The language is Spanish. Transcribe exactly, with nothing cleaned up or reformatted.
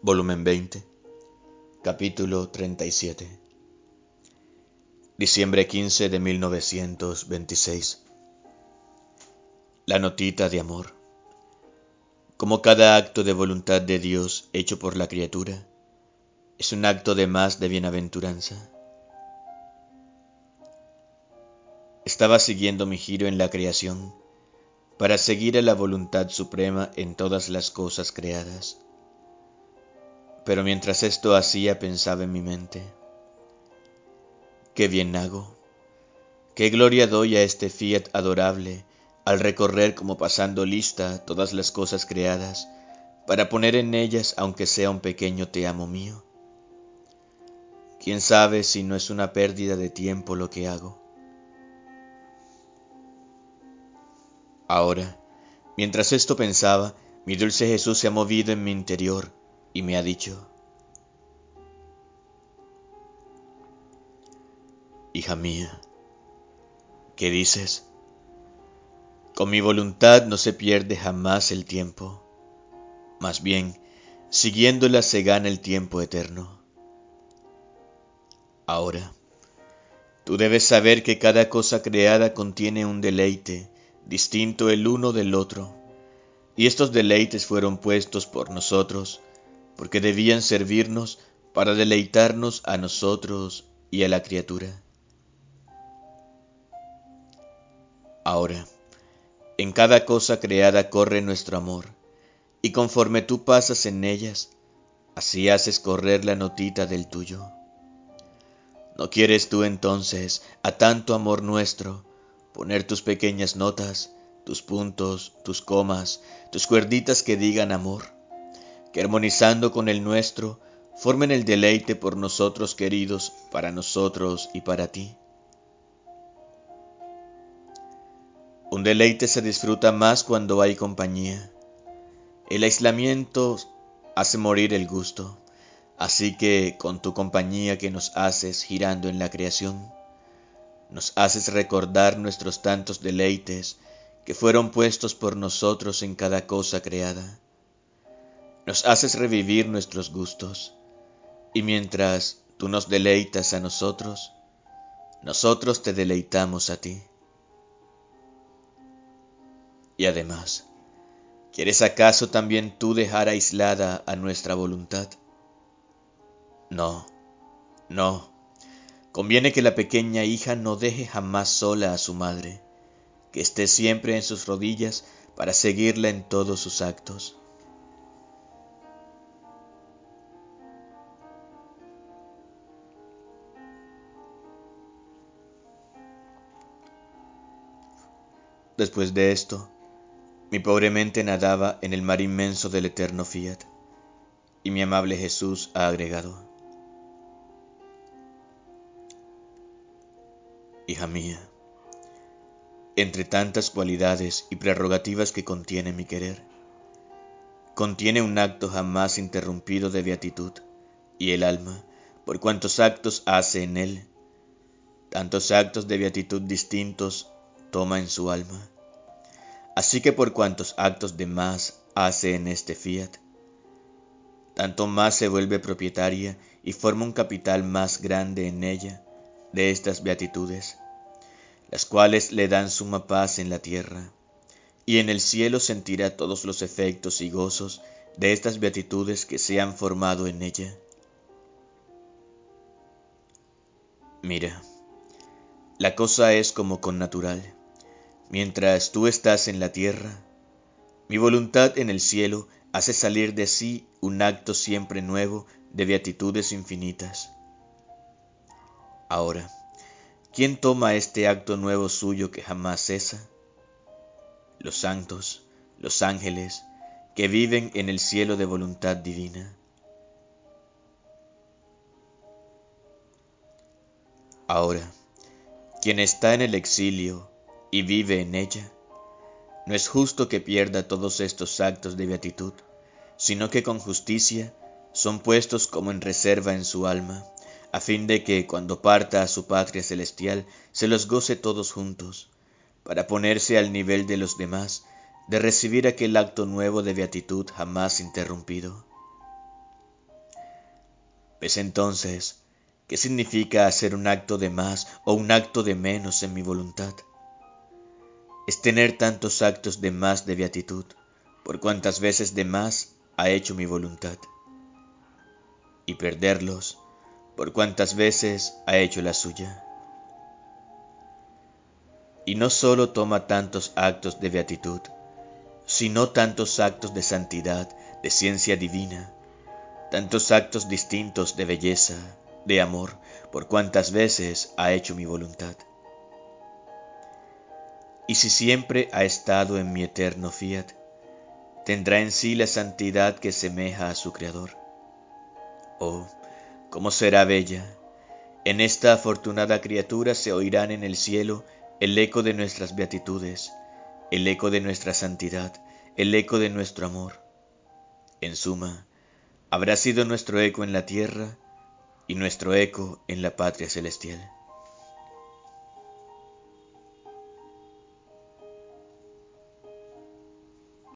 Volumen veinte, capítulo treinta y siete. Diciembre quince de mil novecientos veintiséis. La notita de amor. Como cada acto de voluntad de Dios hecho por la criatura, es un acto de más de bienaventuranza. Estaba siguiendo mi giro en la creación para seguir a la voluntad suprema en todas las cosas creadas. Pero mientras esto hacía pensaba en mi mente: qué bien hago, qué gloria doy a este fiat adorable al recorrer como pasando lista todas las cosas creadas, para poner en ellas aunque sea un pequeño te amo mío. ¿Quién sabe si no es una pérdida de tiempo lo que hago? Ahora, mientras esto pensaba, mi dulce Jesús se ha movido en mi interior y me ha dicho: hija mía, ¿qué dices? Con mi voluntad no se pierde jamás el tiempo. Más bien, siguiéndola se gana el tiempo eterno. Ahora, tú debes saber que cada cosa creada contiene un deleite, distinto el uno del otro, y estos deleites fueron puestos por nosotros, porque debían servirnos para deleitarnos a nosotros y a la criatura. Ahora, en cada cosa creada corre nuestro amor, y conforme tú pasas en ellas, así haces correr la notita del tuyo. ¿No quieres tú entonces, a tanto amor nuestro, poner tus pequeñas notas, tus puntos, tus comas, tus cuerditas que digan amor, que armonizando con el nuestro, formen el deleite por nosotros queridos, para nosotros y para ti? Un deleite se disfruta más cuando hay compañía. El aislamiento hace morir el gusto. Así que, con tu compañía que nos haces girando en la creación, nos haces recordar nuestros tantos deleites que fueron puestos por nosotros en cada cosa creada. Nos haces revivir nuestros gustos, y mientras tú nos deleitas a nosotros, nosotros te deleitamos a ti. Y además, ¿quieres acaso también tú dejar aislada a nuestra voluntad? No, no. Conviene que la pequeña hija no deje jamás sola a su madre, que esté siempre en sus rodillas para seguirla en todos sus actos. Después de esto, mi pobre mente nadaba en el mar inmenso del eterno fiat, y mi amable Jesús ha agregado: hija mía, entre tantas cualidades y prerrogativas que contiene mi querer, contiene un acto jamás interrumpido de beatitud, y el alma, por cuantos actos hace en él, tantos actos de beatitud distintos toma en su alma. Así que por cuantos actos de más hace en este fiat, tanto más se vuelve propietaria y forma un capital más grande en ella de estas beatitudes, las cuales le dan suma paz en la tierra, y en el cielo sentirá todos los efectos y gozos de estas beatitudes que se han formado en ella. Mira, la cosa es como connatural. Mientras tú estás en la tierra, mi voluntad en el cielo hace salir de sí un acto siempre nuevo de beatitudes infinitas. Ahora, ¿quién toma este acto nuevo suyo que jamás cesa? Los santos, los ángeles, que viven en el cielo de voluntad divina. Ahora, quien está en el exilio y vive en ella, no es justo que pierda todos estos actos de beatitud, sino que con justicia son puestos como en reserva en su alma, a fin de que, cuando parta a su patria celestial, se los goce todos juntos, para ponerse al nivel de los demás, de recibir aquel acto nuevo de beatitud jamás interrumpido. ¿Ves entonces qué significa hacer un acto de más o un acto de menos en mi voluntad? Es tener tantos actos de más de beatitud, por cuantas veces de más ha hecho mi voluntad, y perderlos, por cuantas veces ha hecho la suya. Y no sólo toma tantos actos de beatitud, sino tantos actos de santidad, de ciencia divina, tantos actos distintos de belleza, de amor, por cuantas veces ha hecho mi voluntad. Y si siempre ha estado en mi eterno fiat, tendrá en sí la santidad que semeja a su Creador. Oh, cómo será bella. En esta afortunada criatura se oirán en el cielo el eco de nuestras beatitudes, el eco de nuestra santidad, el eco de nuestro amor. En suma, habrá sido nuestro eco en la tierra y nuestro eco en la patria celestial.